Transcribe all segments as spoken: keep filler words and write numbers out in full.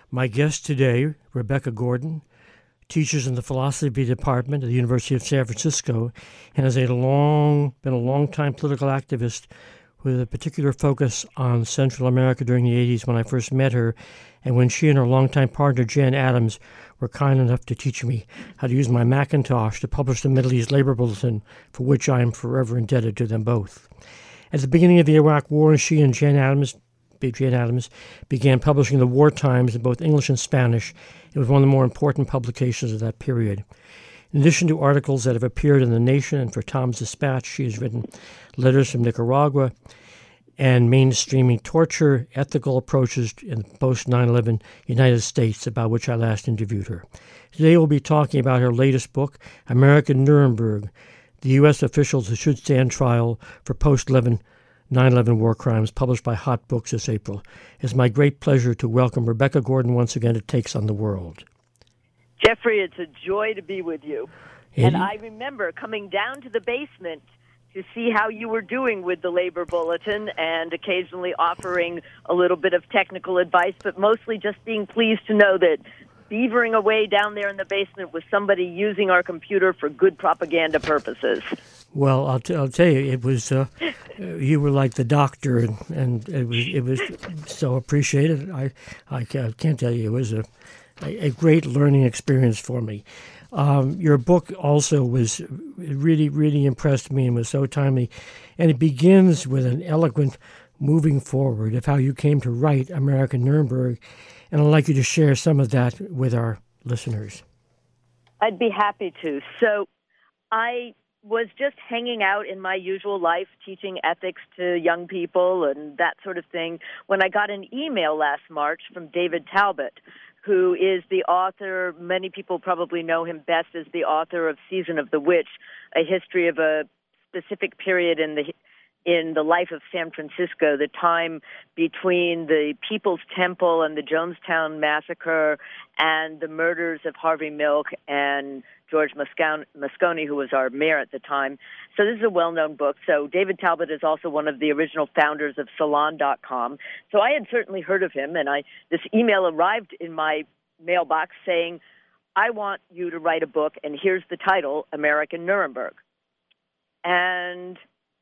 My guest today, Rebecca Gordon, teaches in the philosophy department at the University of San Francisco and has a long, been a long-time political activist with a particular focus on Central America during the eighties when I first met her, and when she and her longtime partner, Jan Adams, were kind enough to teach me how to use my Macintosh to publish the Middle East Labor Bulletin, for which I am forever indebted to them both. At the beginning of the Iraq War, she and Jan Adams Jan Adams began publishing the War Times in both English and Spanish. It was one of the more important publications of that period. In addition to articles that have appeared in The Nation and for Tom's Dispatch, she has written Letters from Nicaragua and Mainstreaming Torture, Ethical Approaches in the Post nine eleven United States, about which I last interviewed her. Today we'll be talking about her latest book, American Nuremberg, the U S officials who should stand trial for post nine eleven war crimes, published by Hot Books this April. It's my great pleasure to welcome Rebecca Gordon once again to Takes on the World. Jeffrey, it's a joy to be with you. It, and I remember coming down to the basement to see how you were doing with the Labor Bulletin and occasionally offering a little bit of technical advice, but mostly just being pleased to know that beavering away down there in the basement was somebody using our computer for good propaganda purposes. Well, I'll, t- I'll tell you, it was uh, you were like the doctor, and, and it was it was so appreciated. I I can't tell you, it was a a great learning experience for me. Um, your book also was really really impressed me and was so timely, and it begins with an eloquent moving forward of how you came to write American Nuremberg, and I'd like you to share some of that with our listeners. I'd be happy to. So, I. was just hanging out in my usual life, teaching ethics to young people and that sort of thing, when I got an email last March from David Talbot, who is the author, many people probably know him best as the author of Season of the Witch, a history of a specific period in the in the life of San Francisco, the time between the People's Temple and the Jonestown Massacre and the murders of Harvey Milk and George Moscone, who was our mayor at the time. So this is a well-known book. So David Talbot is also one of the original founders of Salon dot com. So I had certainly heard of him, and I this email arrived in my mailbox saying, I want you to write a book, and here's the title, American Nuremberg. And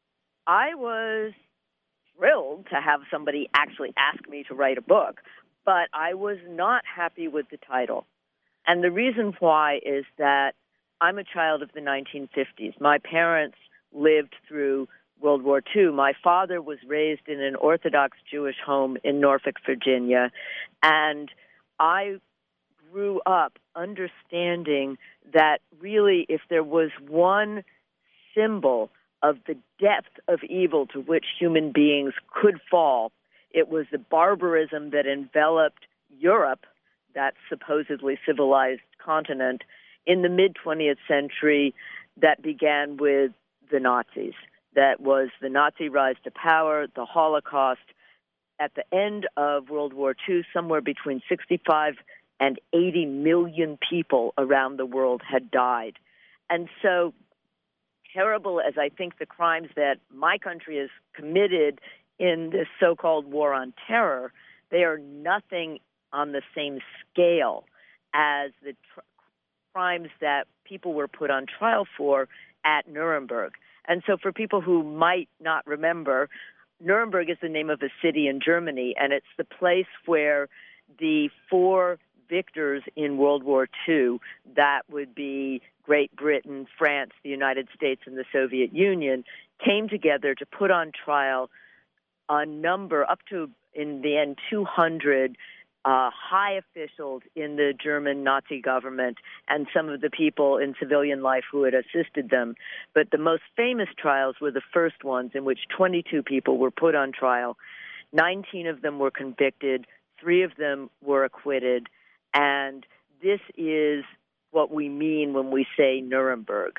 I was thrilled to have somebody actually ask me to write a book, but I was not happy with the title. And the reason why is that I'm a child of the nineteen fifties. My parents lived through World War Two. My father was raised in an Orthodox Jewish home in Norfolk, Virginia, and I grew up understanding that really if there was one symbol of the depth of evil to which human beings could fall, it was the barbarism that enveloped Europe, that supposedly civilized continent, in the mid-twentieth century that began with the Nazis. That was the Nazi rise to power, the Holocaust. At the end of World War Two, somewhere between sixty-five and eighty million people around the world had died. And so terrible as I think the crimes that my country has committed in this so-called war on terror, they are nothing on the same scale as the tr- crimes that people were put on trial for at Nuremberg. And so for people who might not remember, Nuremberg is the name of a city in Germany, and it's the place where the four victors in World War Two, that would be Great Britain, France, the United States, and the Soviet Union, came together to put on trial a number, up to, in the end, two hundred uh, high officials in the German Nazi government and some of the people in civilian life who had assisted them. But the most famous trials were the first ones in which twenty-two people were put on trial. nineteen of them were convicted. Three of them were acquitted. And this is what we mean when we say Nuremberg.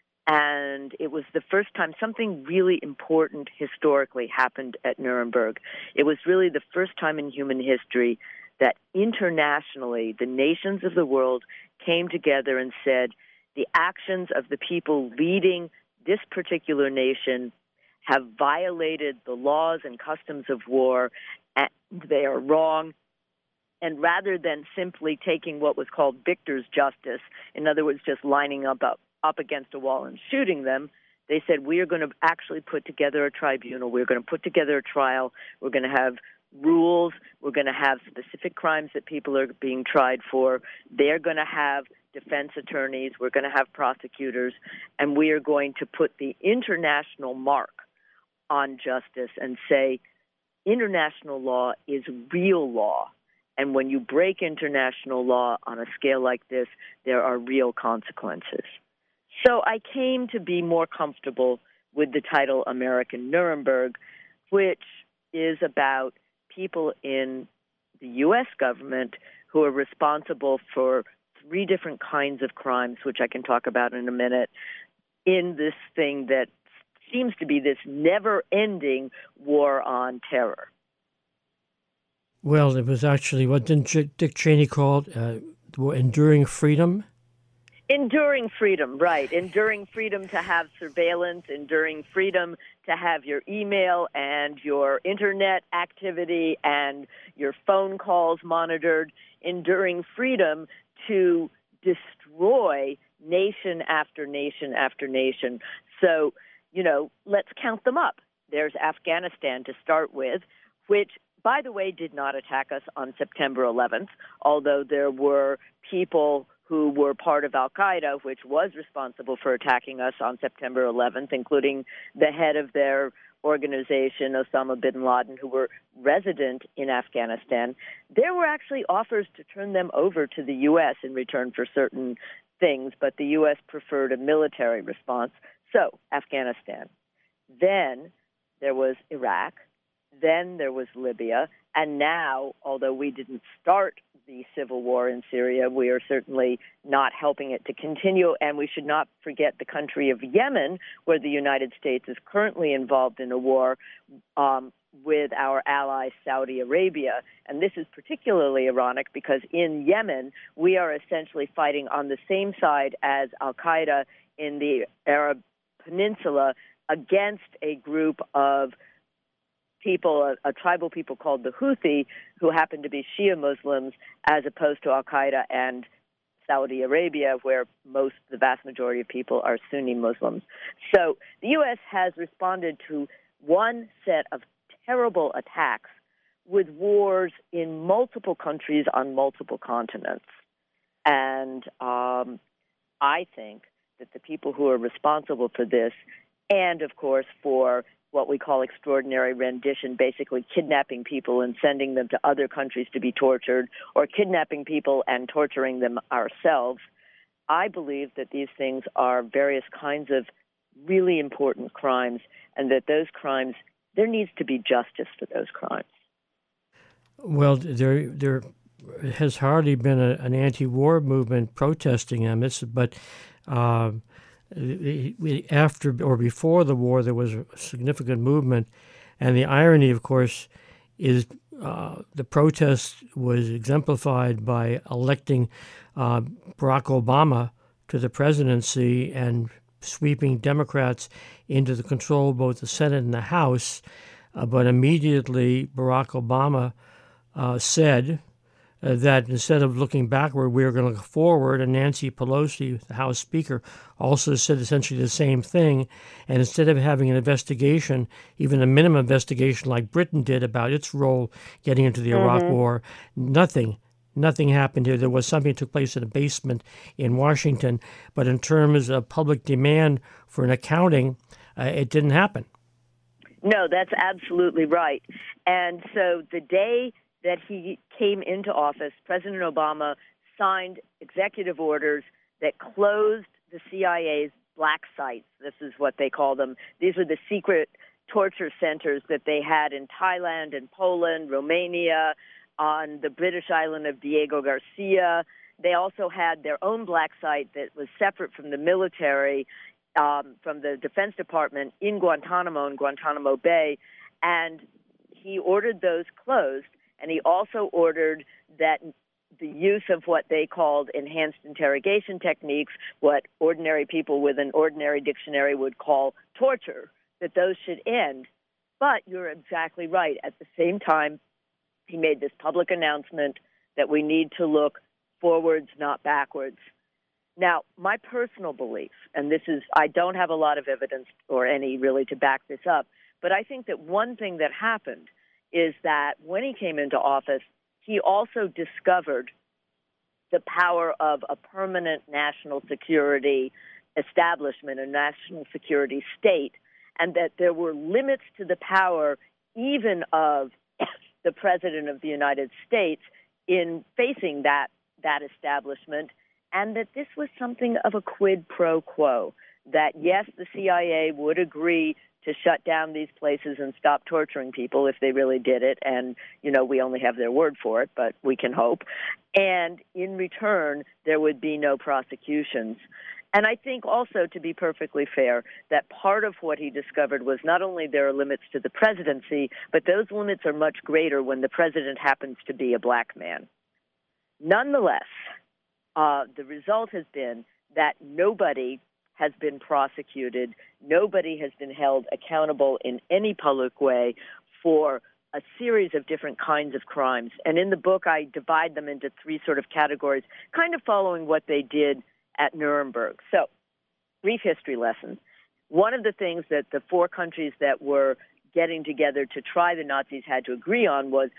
And it was the first time something really important historically happened at Nuremberg. It was really the first time in human history that internationally the nations of the world came together and said the actions of the people leading this particular nation have violated the laws and customs of war, and they are wrong, And rather than simply taking what was called victor's justice, in other words, just lining up, up up against a wall and shooting them, they said, we are going to actually put together a tribunal. We're going to put together a trial. We're going to have rules. We're going to have specific crimes that people are being tried for. They're going to have defense attorneys. We're going to have prosecutors. And we are going to put the international mark on justice and say, international law is real law. And when you break international law on a scale like this, there are real consequences. So I came to be more comfortable with the title American Nuremberg, which is about people in the U S government who are responsible for three different kinds of crimes, which I can talk about in a minute, in this thing that seems to be this never-ending war on terror. Well, it was actually, what didn't Dick Cheney call it, uh, enduring freedom? Enduring freedom, right. Enduring freedom to have surveillance, enduring freedom to have your email and your internet activity and your phone calls monitored, enduring freedom to destroy nation after nation after nation. So, you know, let's count them up. There's Afghanistan to start with, which, by the way, did not attack us on September eleventh, although there were people who were part of al-Qaeda, which was responsible for attacking us on September eleventh, including the head of their organization, Osama bin Laden, who were resident in Afghanistan. There were actually offers to turn them over to the U S in return for certain things, but the U S preferred a military response. So, Afghanistan. Then there was Iraq. Then there was Libya. And now, although we didn't start the civil war in Syria, we are certainly not helping it to continue. And we should not forget the country of Yemen, where the United States is currently involved in a war um, with our ally Saudi Arabia. And this is particularly ironic because in Yemen, we are essentially fighting on the same side as al-Qaeda in the Arab Peninsula against a group of people, a, a tribal people called the Houthi, who happen to be Shia Muslims, as opposed to al-Qaeda and Saudi Arabia, where most, the vast majority of people are Sunni Muslims. So the U S has responded to one set of terrible attacks with wars in multiple countries on multiple continents. And um, I think that the people who are responsible for this, and of course for what we call extraordinary rendition, basically kidnapping people and sending them to other countries to be tortured, or kidnapping people and torturing them ourselves, I believe that these things are various kinds of really important crimes, and that those crimes, there needs to be justice for those crimes. Well, there there has hardly been a, an anti-war movement protesting them, it's, but uh, after or before the war, there was a significant movement. And the irony, of course, is uh, the protest was exemplified by electing uh, Barack Obama to the presidency and sweeping Democrats into the control of both the Senate and the House. Uh, but immediately, Barack Obama uh, said Uh, that instead of looking backward, we were going to look forward. And Nancy Pelosi, the House Speaker, also said essentially the same thing. And instead of having an investigation, even a minimum investigation like Britain did about its role getting into the mm-hmm. Iraq War, nothing, nothing happened here. There was something that took place in a basement in Washington. But in terms of public demand for an accounting, uh, it didn't happen. No, that's absolutely right. And so the day that he came into office, President Obama signed executive orders that closed the C I A's black sites. This is what they call them. These are the secret torture centers that they had in Thailand and Poland, Romania, on the British island of Diego Garcia. They also had their own black site that was separate from the military, um, from the Defense Department in Guantanamo, in Guantanamo Bay. And he ordered those closed. And he also ordered that the use of what they called enhanced interrogation techniques, what ordinary people with an ordinary dictionary would call torture, that those should end. But you're exactly right. At the same time, he made this public announcement that we need to look forwards, not backwards. Now, my personal belief, and this is, I don't have a lot of evidence or any really to back this up, but I think that one thing that happened is that when he came into office, he also discovered the power of a permanent national security establishment, a national security state, and that there were limits to the power even of the President of the United States in facing that, that establishment, and that this was something of a quid pro quo, that yes, the C I A would agree to shut down these places and stop torturing people if they really did it. And, you know, we only have their word for it, but we can hope. And in return, there would be no prosecutions. And I think also, to be perfectly fair, that part of what he discovered was not only there are limits to the presidency, but those limits are much greater when the president happens to be a black man. Nonetheless, uh, the result has been that nobody has been prosecuted. Nobody has been held accountable in any public way for a series of different kinds of crimes. And in the book, I divide them into three sort of categories, kind of following what they did at Nuremberg. So, brief history lesson. One of the things that the four countries that were getting together to try the Nazis had to agree on was,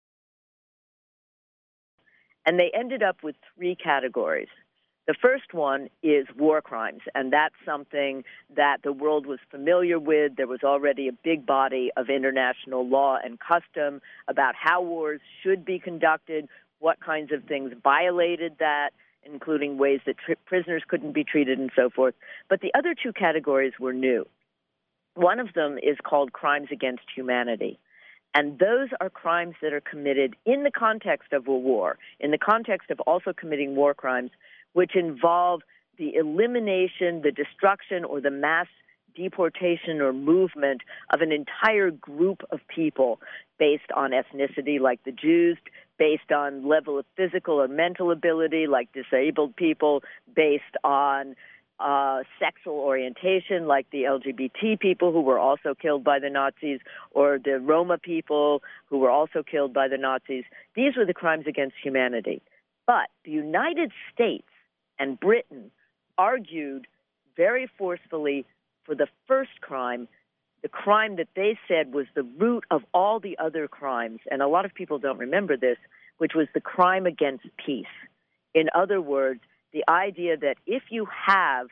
and they ended up with three categories. The first one is war crimes, and that's something that the world was familiar with. There was already a big body of international law and custom about how wars should be conducted, what kinds of things violated that, including ways that tri- prisoners couldn't be treated and so forth. But the other two categories were new. One of them is called crimes against humanity. And those are crimes that are committed in the context of a war, in the context of also committing war crimes, which involve the elimination, the destruction, or the mass deportation or movement of an entire group of people based on ethnicity, like the Jews, based on level of physical or mental ability, like disabled people, based on uh, sexual orientation, like the L G B T people who were also killed by the Nazis, or the Roma people who were also killed by the Nazis. These were the crimes against humanity. But the United States and Britain argued very forcefully for the first crime, the crime that they said was the root of all the other crimes, and a lot of people don't remember this, which was the crime against peace. In other words, the idea that if you have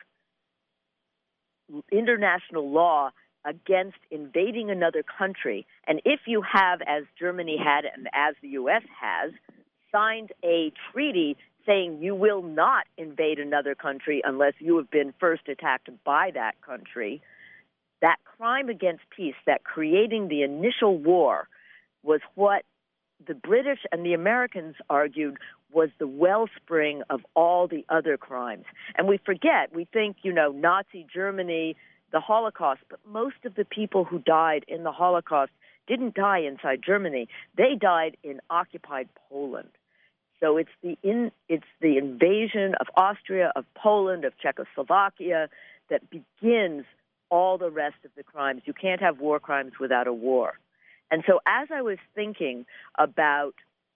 international law against invading another country, and if you have, as Germany had and as the U S has, signed a treaty saying you will not invade another country unless you have been first attacked by that country, that crime against peace, that creating the initial war, was what the British and the Americans argued was the wellspring of all the other crimes. And we forget, we think, you know, Nazi Germany, the Holocaust, but most of the people who died in the Holocaust didn't die inside Germany. They died in occupied Poland. So it's the in, it's the invasion of Austria, of Poland, of Czechoslovakia that begins all the rest of the crimes. You can't have war crimes without a war. And so as I was thinking about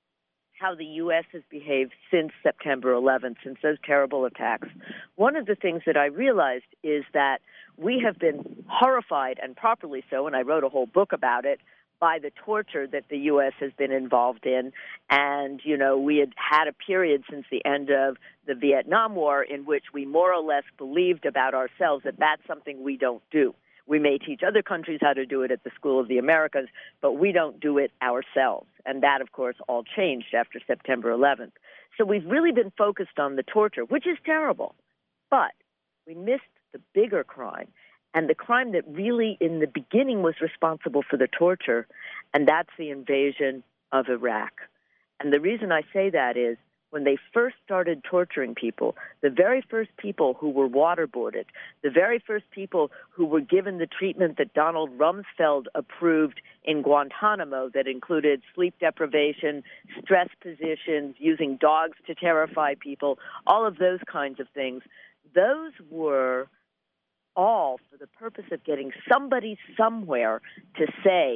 how the U S has behaved since September eleventh, since those terrible attacks, one of the things that I realized is that we have been horrified, and properly so, and I wrote a whole book about it, by the torture that the U S has been involved in. And, you know, we had had a period since the end of the Vietnam War in which we more or less believed about ourselves that that's something we don't do. We may teach other countries how to do it at the School of the Americas, but we don't do it ourselves. And that, of course, all changed after September eleventh. So we've really been focused on the torture, which is terrible. But we missed the bigger crime, and the crime that really in the beginning was responsible for the torture, and that's the invasion of Iraq. And the reason I say that is when they first started torturing people, the very first people who were waterboarded, the very first people who were given the treatment that Donald Rumsfeld approved in Guantanamo that included sleep deprivation, stress positions, using dogs to terrify people, all of those kinds of things, those were all for the purpose of getting somebody somewhere to say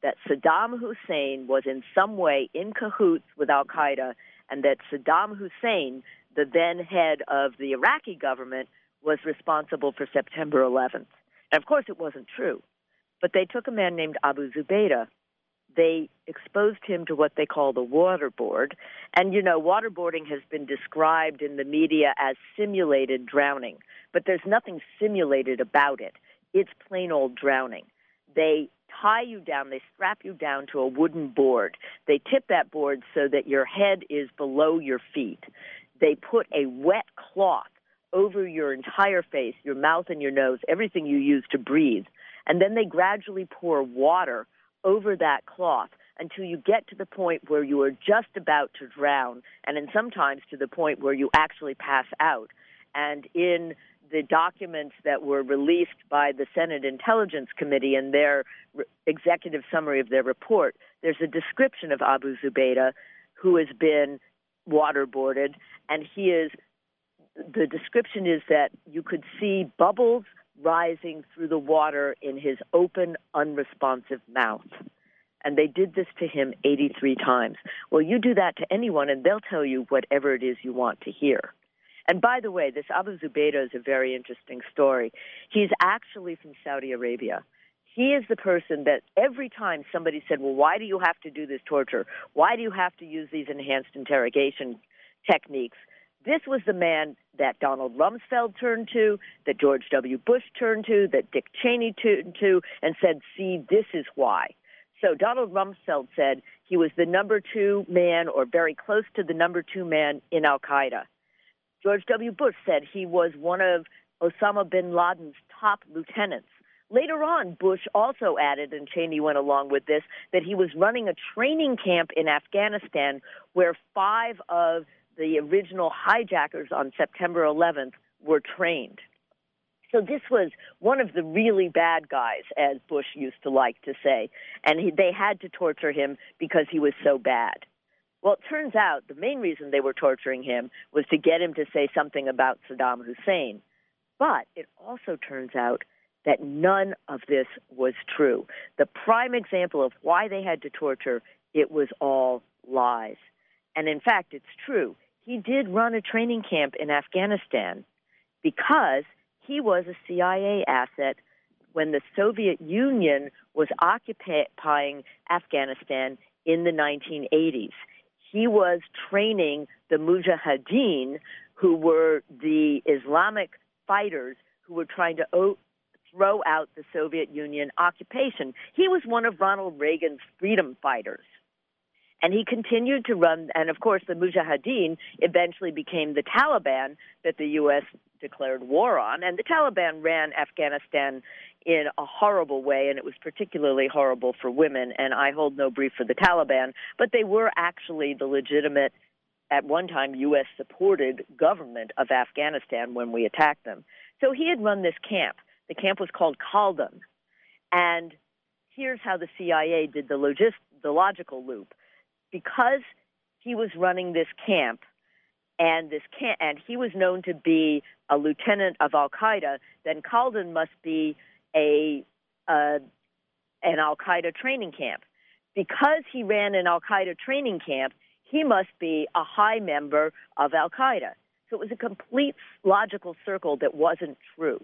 that Saddam Hussein was in some way in cahoots with al-Qaeda, and that Saddam Hussein, the then head of the Iraqi government, was responsible for September eleventh. And of course it wasn't true. But they took a man named Abu Zubaydah. They exposed him to what they call the waterboard. And, you know, waterboarding has been described in the media as simulated drowning. But there's nothing simulated about it. It's plain old drowning. They tie you down, they strap you down to a wooden board. They tip that board so that your head is below your feet. They put a wet cloth over your entire face, your mouth and your nose, everything you use to breathe. And then they gradually pour water over that cloth until you get to the point where you are just about to drown, and then sometimes to the point where you actually pass out. And in the documents that were released by the Senate Intelligence Committee in their re- executive summary of their report, there's a description of Abu Zubaydah, who has been waterboarded, and he is, the description is that you could see bubbles rising through the water in his open, unresponsive mouth. And they did this to him eighty-three times. Well, you do that to anyone, and they'll tell you whatever it is you want to hear. And by the way, this Abu Zubaydah is a very interesting story. He's actually from Saudi Arabia. He is the person that every time somebody said, well, why do you have to do this torture? Why do you have to use these enhanced interrogation techniques? This was the man that Donald Rumsfeld turned to, that George W. Bush turned to, that Dick Cheney turned to, and said, see, this is why. So Donald Rumsfeld said he was the number two man, or very close to the number two man, in al-Qaeda. George W. Bush said he was one of Osama bin Laden's top lieutenants. Later on, Bush also added, and Cheney went along with this, that he was running a training camp in Afghanistan where five of the original hijackers on September eleventh were trained. So this was one of the really bad guys, as Bush used to like to say, and he, they had to torture him because he was so bad. Well, it turns out the main reason they were torturing him was to get him to say something about Saddam Hussein. But it also turns out that none of this was true. The prime example of why they had to torture, it was all lies. And in fact, it's true. He did run a training camp in Afghanistan because he was a C I A asset when the Soviet Union was occupying Afghanistan in the nineteen eighties. He was training the Mujahideen, who were the Islamic fighters who were trying to o- throw out the Soviet Union occupation. He was one of Ronald Reagan's freedom fighters. And he continued to run, and of course the Mujahideen eventually became the Taliban that the U S declared war on. And the Taliban ran Afghanistan in a horrible way, and it was particularly horrible for women. And I hold no brief for the Taliban, but they were actually the legitimate, at one time, U S-supported government of Afghanistan when we attacked them. So he had run this camp. The camp was called Khaldun. And here's how the C I A did the, logis- the logical loop. Because he was running this camp, and this camp, and he was known to be a lieutenant of al-Qaeda, then Khaldun must be a uh, an al-Qaeda training camp. Because he ran an al-Qaeda training camp, he must be a high member of al-Qaeda. So it was a complete logical circle that wasn't true.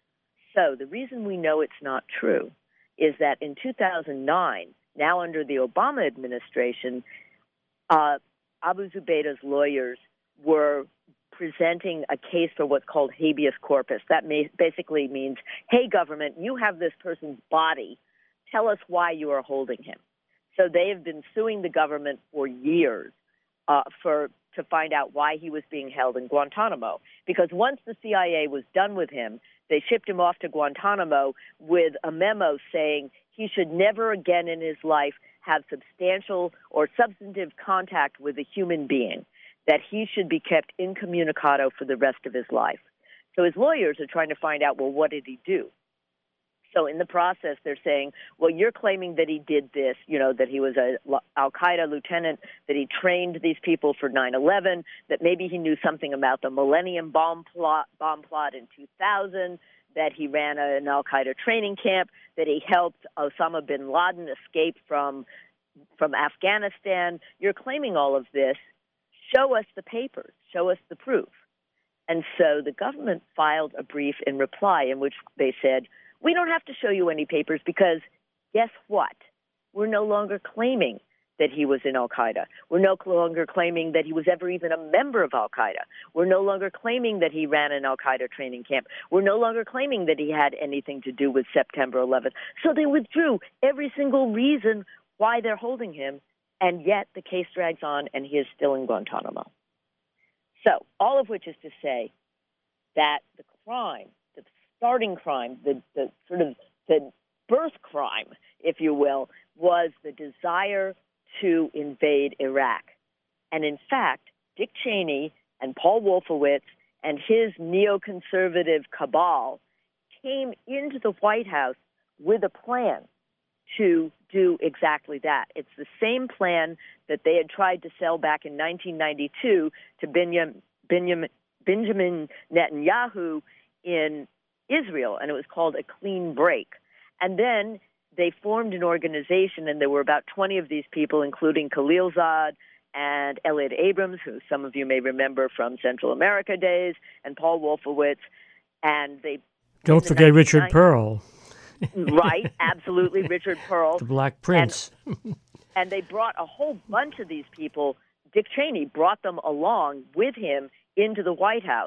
So the reason we know it's not true is that in two thousand nine, now under the Obama administration, uh, Abu Zubaydah's lawyers were presenting a case for what's called habeas corpus. That may, basically means, hey, government, you have this person's body. Tell us why you are holding him. So they have been suing the government for years uh, for to find out why he was being held in Guantanamo. Because once the C I A was done with him, they shipped him off to Guantanamo with a memo saying he should never again in his life have substantial or substantive contact with a human being, that he should be kept incommunicado for the rest of his life. So his lawyers are trying to find out, well, what did he do? So in the process, they're saying, well, you're claiming that he did this, you know, that he was a al-Qaeda lieutenant, that he trained these people for nine eleven, that maybe he knew something about the Millennium Bomb plot, bomb plot in two thousand, that he ran an al-Qaeda training camp, that he helped Osama bin Laden escape from from Afghanistan. You're claiming all of this. Show us the papers. Show us the proof. And so the government filed a brief in reply in which they said, we don't have to show you any papers because guess what? We're no longer claiming that he was in al-Qaeda. We're no longer claiming that he was ever even a member of al-Qaeda. We're no longer claiming that he ran an al-Qaeda training camp. We're no longer claiming that he had anything to do with September eleventh. So they withdrew every single reason why they're holding him, and yet the case drags on and he is still in Guantanamo. So all of which is to say that the crime, the starting crime, the, the sort of the birth crime, if you will, was the desire to invade Iraq. And in fact, Dick Cheney and Paul Wolfowitz and his neoconservative cabal came into the White House with a plan to do exactly that. It's the same plan that they had tried to sell back in nineteen ninety-two to Benjamin, Benjamin, Benjamin Netanyahu in Israel, and it was called a clean break. And then they formed an organization, and there were about twenty of these people, including Khalilzad and Elliot Abrams, who some of you may remember from Central America days, and Paul Wolfowitz. And they don't forget Richard Pearl. Right, absolutely, Richard Pearl. The Black Prince. And, and they brought a whole bunch of these people. Dick Cheney brought them along with him into the White House,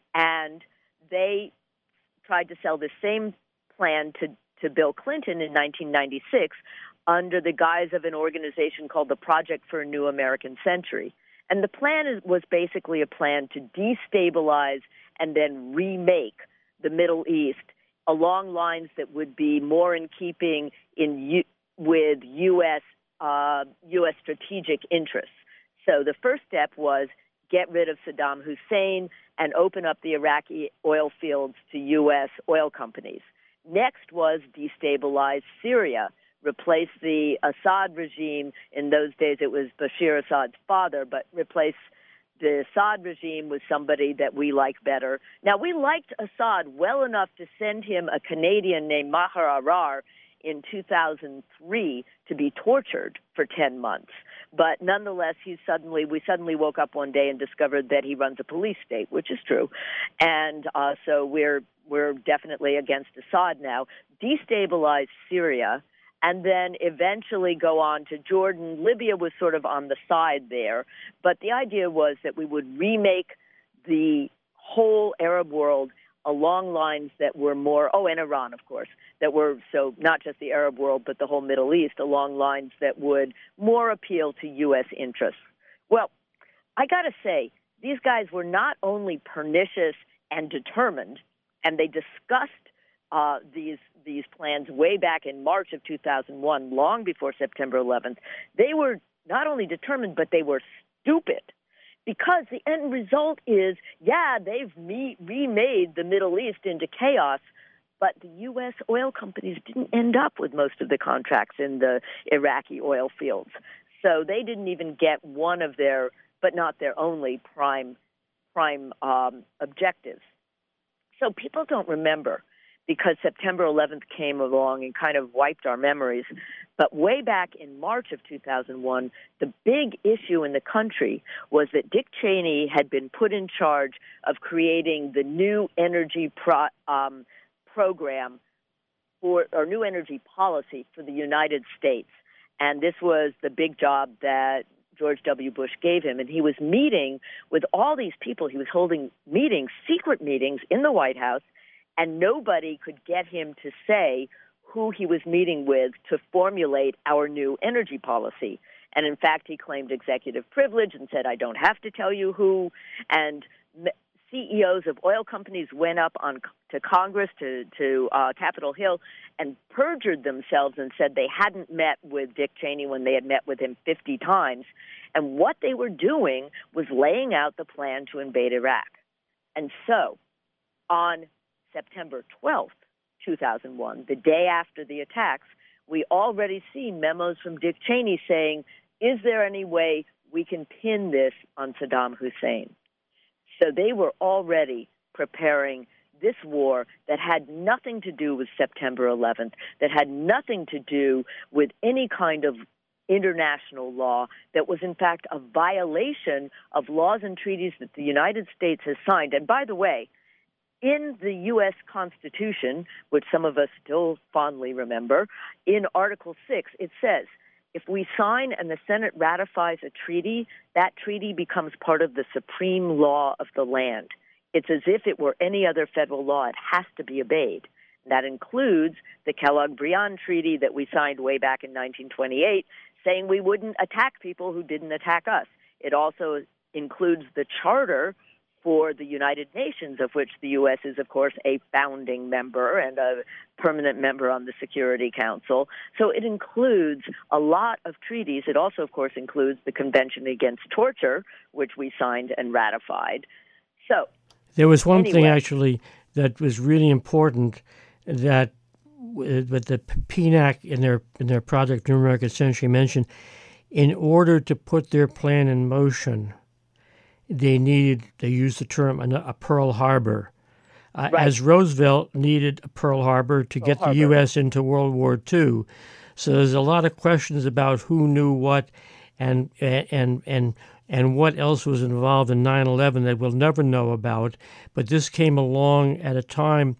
and they tried to sell this same plan to, to Bill Clinton in nineteen ninety-six under the guise of an organization called the Project for a New American Century. And the plan is, was basically a plan to destabilize and then remake the Middle East along lines that would be more in keeping in U- with U S uh, U S strategic interests. So the first step was get rid of Saddam Hussein and open up the Iraqi oil fields to U S oil companies. Next was destabilize Syria, replace the Assad regime. In those days, it was Bashir Assad's father, but replace the Assad regime with somebody that we like better. Now, we liked Assad well enough to send him a Canadian named Maher Arar in two thousand three to be tortured for ten months. But nonetheless, he suddenly we suddenly woke up one day and discovered that he runs a police state, which is true. And uh, so we're we're definitely against Assad now. Destabilize Syria, and then eventually go on to Jordan. Libya was sort of on the side there. But the idea was that we would remake the whole Arab world along lines that were more, oh, and Iran, of course, that were, so not just the Arab world, but the whole Middle East, along lines that would more appeal to U S interests. Well, I got to say, these guys were not only pernicious and determined, and they discussed uh, these these plans way back in March of two thousand one, long before September eleventh. They were not only determined, but they were stupid. Because the end result is, yeah, they've re- remade the Middle East into chaos, but the U S oil companies didn't end up with most of the contracts in the Iraqi oil fields. So they didn't even get one of their, but not their only, prime, prime um, objectives. So people don't remember, because September eleventh came along and kind of wiped our memories. But way back in March of two thousand one, the big issue in the country was that Dick Cheney had been put in charge of creating the new energy pro, um, program for, or new energy policy for the United States. And this was the big job that George W. Bush gave him. And he was meeting with all these people. He was holding meetings, secret meetings in the White House, and nobody could get him to say who he was meeting with to formulate our new energy policy. And in fact, he claimed executive privilege and said, I don't have to tell you who. And C E Os of oil companies went up on to Congress, to, to uh, Capitol Hill, and perjured themselves and said they hadn't met with Dick Cheney when they had met with him fifty times. And what they were doing was laying out the plan to invade Iraq. And so on September twelfth, two thousand one, the day after the attacks, we already see memos from Dick Cheney saying, is there any way we can pin this on Saddam Hussein? So they were already preparing this war that had nothing to do with September eleventh, that had nothing to do with any kind of international law, that was in fact a violation of laws and treaties that the United States has signed. And by the way, in the U S Constitution, which some of us still fondly remember, in Article six, it says, if we sign and the Senate ratifies a treaty, that treaty becomes part of the supreme law of the land. It's as if it were any other federal law. It has to be obeyed. That includes the Kellogg-Briand Treaty that we signed way back in nineteen twenty-eight, saying we wouldn't attack people who didn't attack us. It also includes the Charter for the United Nations, of which the U S is, of course, a founding member and a permanent member on the Security Council. So it includes a lot of treaties. It also, of course, includes the Convention Against Torture, which we signed and ratified. So there was one anyway. thing, actually, that was really important, that with the P N A C in their in their project New American Century mentioned, in order to put their plan in motion, they needed, they used the term, a, a Pearl Harbor. Uh, right. As Roosevelt needed a Pearl Harbor to Pearl get Harbor. the U S into World War Two. So there's a lot of questions about who knew what and and and and what else was involved in nine eleven that we'll never know about. But this came along at a time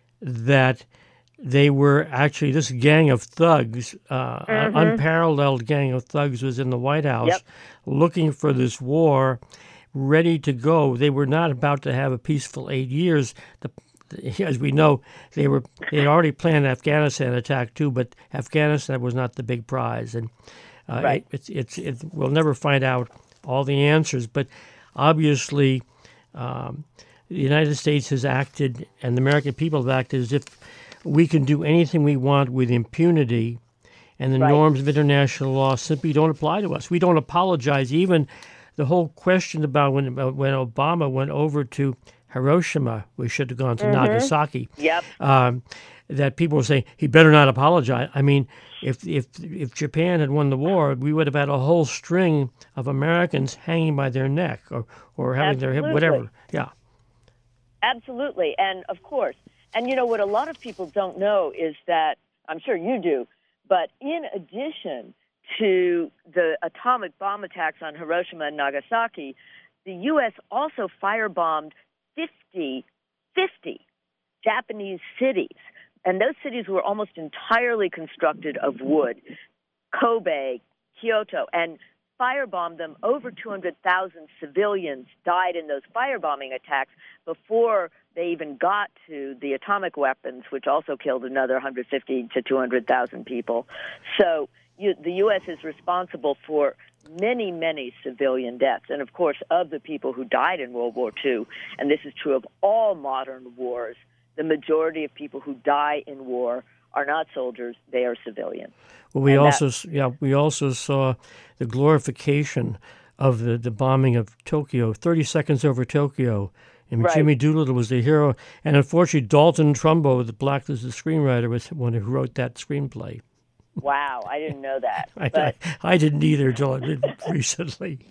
that they were actually, this gang of thugs, uh, mm-hmm. an unparalleled gang of thugs was in the White House yep. looking for this war, ready to go. They were not about to have a peaceful eight years. The, as we know, they were they had already planned an Afghanistan attack too, but Afghanistan was not the big prize. And uh, right. it, it's, it's, it, we'll never find out all the answers. But obviously, um, the United States has acted, and the American people have acted as if we can do anything we want with impunity, and the right. norms of international law simply don't apply to us. We don't apologize. Even the whole question about when when Obama went over to Hiroshima, we should have gone to mm-hmm. Nagasaki. Yep. Um, that people were saying he better not apologize. I mean, if if if Japan had won the war, we would have had a whole string of Americans hanging by their neck or or having Absolutely. their hip, whatever. Yeah. Absolutely, and of course. And you know what a lot of people don't know is that, I'm sure you do, but in addition to the atomic bomb attacks on Hiroshima and Nagasaki, the U S also firebombed fifty, fifty Japanese cities. And those cities were almost entirely constructed of wood. Kobe, Kyoto, and firebombed them. Over two hundred thousand civilians died in those firebombing attacks before they even got to the atomic weapons, which also killed another one hundred fifty to two hundred thousand people. So you, the U S is responsible for many, many civilian deaths, and of course of the people who died in World War Two. And this is true of all modern wars. The majority of people who die in war are not soldiers; they are civilians. Well, we and also that, yeah we also saw the glorification of the, the bombing of Tokyo, thirty seconds over Tokyo. And right. Jimmy Doolittle was the hero. And unfortunately, Dalton Trumbo, the blacklisted screenwriter, was the one who wrote that screenplay. Wow, I didn't know that. I, but, I, I didn't either until I did recently.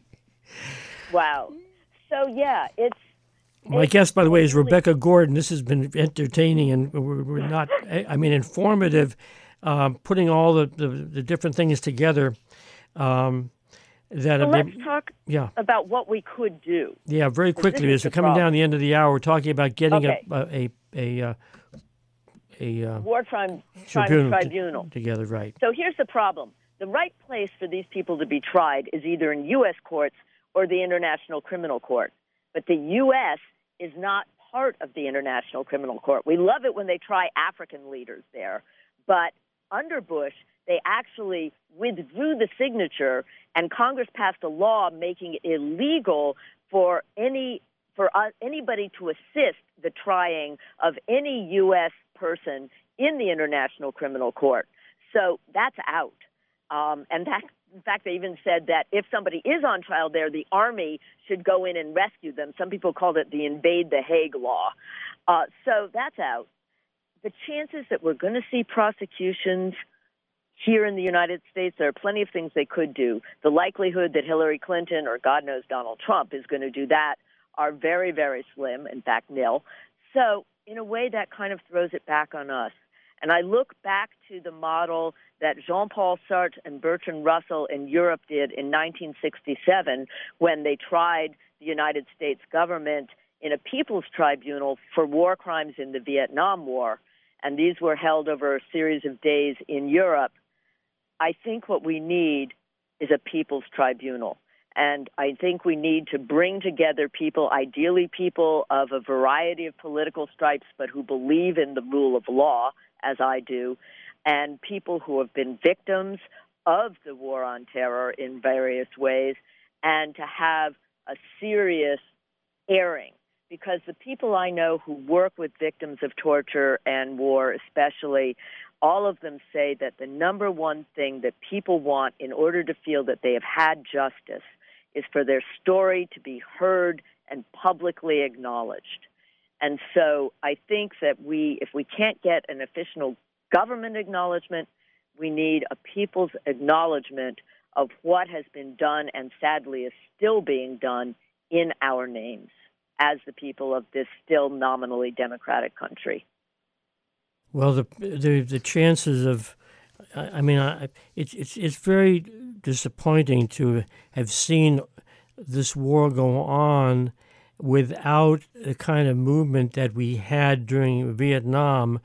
Wow. So, yeah, it's... My it's guest, by the way, is really, Rebecca Gordon. This has been entertaining and we're, we're not, I mean, informative, um, putting all the, the, the different things together. Um, That well, been, let's talk yeah. about what we could do. Yeah, very quickly, as we're coming problem. down the end of the hour, we're talking about getting okay. a a a a, a uh, war crime, crime tribunal, tribunal t- together, right? So here's the problem: the right place for these people to be tried is either in U S courts or the International Criminal Court. But the U S is not part of the International Criminal Court. We love it when they try African leaders there, but under Bush, they actually withdrew the signature, and Congress passed a law making it illegal for any for uh, anybody to assist the trying of any U S person in the International Criminal Court. So that's out. Um, and that, in fact, they even said that if somebody is on trial there, the Army should go in and rescue them. Some people called it the Invade the Hague law. Uh, so that's out. The chances that we're going to see prosecutions here in the United States, there are plenty of things they could do. The likelihood that Hillary Clinton or God knows Donald Trump is going to do that are very, very slim, in fact, nil. So in a way, that kind of throws it back on us. And I look back to the model that Jean-Paul Sartre and Bertrand Russell in Europe did in nineteen sixty-seven when they tried the United States government in a people's tribunal for war crimes in the Vietnam War. And these were held over a series of days in Europe. I think what we need is a people's tribunal. And I think we need to bring together people, ideally people of a variety of political stripes, but who believe in the rule of law, as I do, and people who have been victims of the war on terror in various ways, and to have a serious airing. Because the people I know who work with victims of torture and war especially, all of them say that the number one thing that people want in order to feel that they have had justice is for their story to be heard and publicly acknowledged. And so I think that we, if we can't get an official government acknowledgement, we need a people's acknowledgement of what has been done and sadly is still being done in our names as the people of this still nominally democratic country. Well, the the, the chances of, I, I mean, I, it's it's it's very disappointing to have seen this war go on without the kind of movement that we had during Vietnam,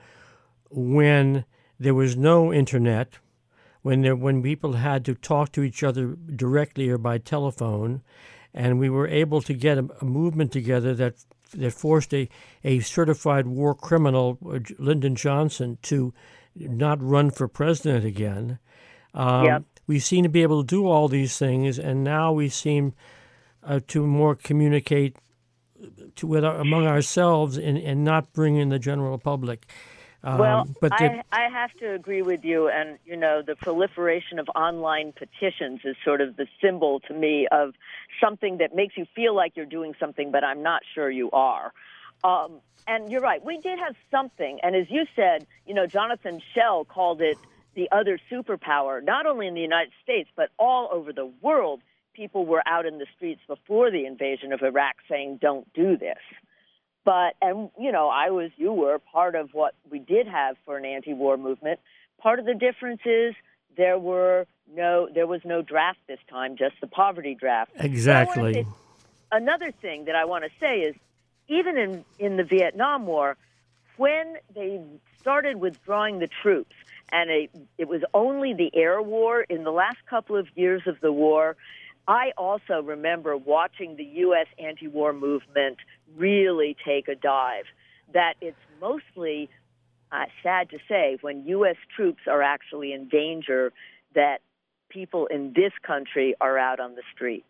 when there was no internet, when there when people had to talk to each other directly or by telephone, and we were able to get a, a movement together that that forced a, a certified war criminal, Lyndon Johnson, to not run for president again. Um, yep. We seem to be able to do all these things, and now we seem uh, to more communicate to with our, among ourselves and, and not bring in the general public. Um, well, but I, I have to agree with you, and, you know, the proliferation of online petitions is sort of the symbol to me of something that makes you feel like you're doing something, but I'm not sure you are. Um, and you're right, we did have something, and as you said, you know, Jonathan Schell called it the other superpower, not only in the United States, but all over the world. People were out in the streets before the invasion of Iraq saying, don't do this. But, and, you know, I was, you were part of what we did have for an anti-war movement. Part of the difference is there were no, there was no draft this time, just the poverty draft. Exactly. Say, another thing that I want to say is, even in, in the Vietnam War, when they started withdrawing the troops, and it, it was only the air war in the last couple of years of the war, I also remember watching the U S anti-war movement really take a dive. That it's mostly, uh, sad to say, when U S troops are actually in danger, that people in this country are out on the streets.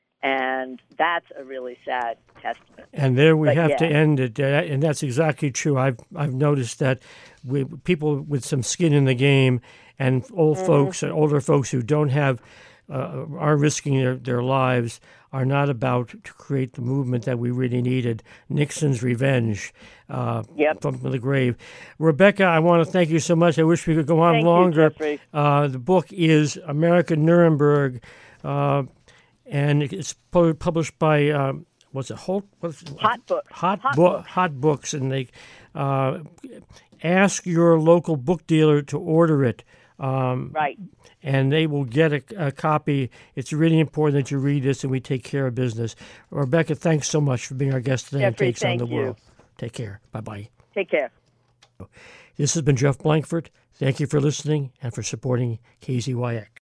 And that's a really sad testament. And there we but have yeah. to end it, uh, and that's exactly true. I've I've noticed that we, people with some skin in the game and old mm-hmm. folks, older folks who don't have, uh, are risking their, their lives, are not about to create the movement that we really needed. Nixon's revenge uh, yep. from the grave. Rebecca, I want to thank you so much. I wish we could go on thank longer. You, Jeffrey. Uh, the book is American Nuremberg. Uh, And it's published by um, what's it? Holt? What's it? Hot Books. Hot, Hot, bo- books. Hot Books, and they uh, ask your local book dealer to order it. Um, right. And they will get a, a copy. It's really important that you read this, and we take care of business. Rebecca, thanks so much for being our guest today. Jeffrey, on Takes on the you. World. Take care. Bye bye. Take care. This has been Jeff Blankford. Thank you for listening and for supporting K Z Y X.